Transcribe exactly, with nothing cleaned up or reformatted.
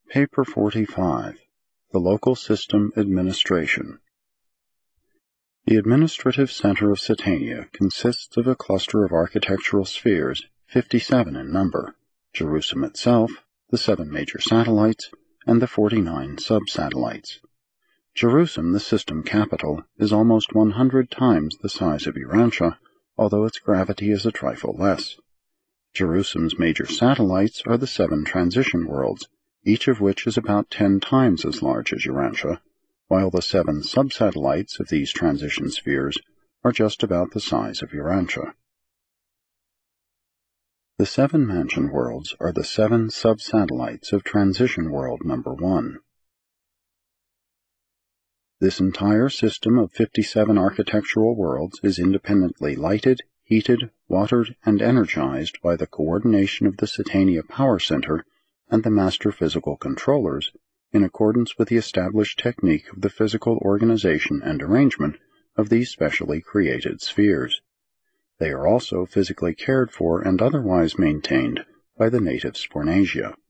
Paper forty-five. The Local System Administration. The administrative center of Satania consists of a cluster of architectural spheres, fifty-seven in number, Jerusalem itself, the seven major satellites, and the forty-nine sub-satellites. Jerusalem, the system capital, is almost one hundred times the size of Urantia, although its gravity is a trifle less. Jerusalem's major satellites are the seven transition worlds, each of which is about ten times as large as Urantia, while the seven sub-satellites of these transition spheres are just about the size of Urantia. The seven mansion worlds are the seven sub-satellites of transition world number one. This entire system of fifty-seven architectural worlds is independently lighted, heated, watered, and energized by the coordination of the Satania Power Center and the master physical controllers, in accordance with the established technique of the physical organization and arrangement of these specially created spheres. They are also physically cared for and otherwise maintained by the native Spornasia.